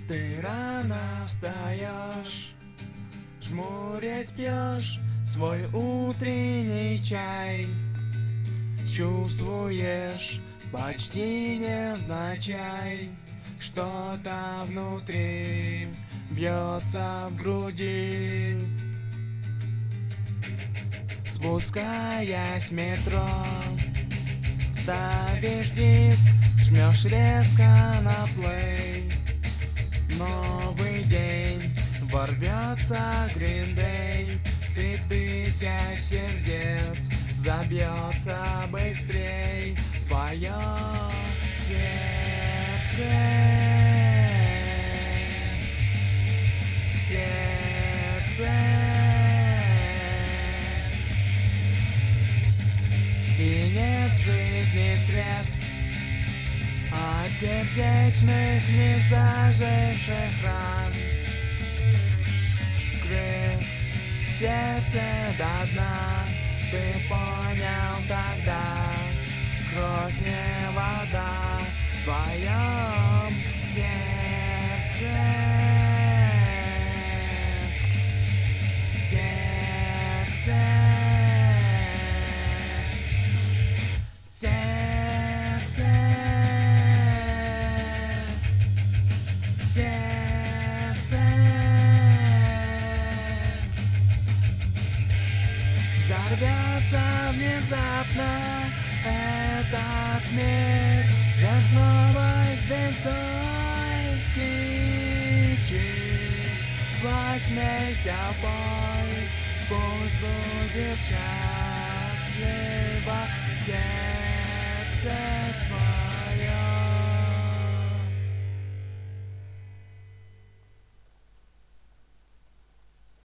Ты рано встаешь, жмурясь пьешь свой утренний чай. Чувствуешь почти невзначай, что-то внутри бьется в груди. Спускаясь в метро, ставишь диск, жмешь резко на плей. Новый день, ворвется Green Day, все тысяч сердец забьется быстрей твое сердце. Сердце. И нет в жизни средств от сердечных незаживших ран. Вскрыв сердце до дна, ты понял тогда, кровь не вода в твоем сердце. Сердце. Сердце. Сердце. Взорвется внезапно этот мир сверхновой звездой. Кричи, посмейся, пой, пусть будет счастливо сердце твое.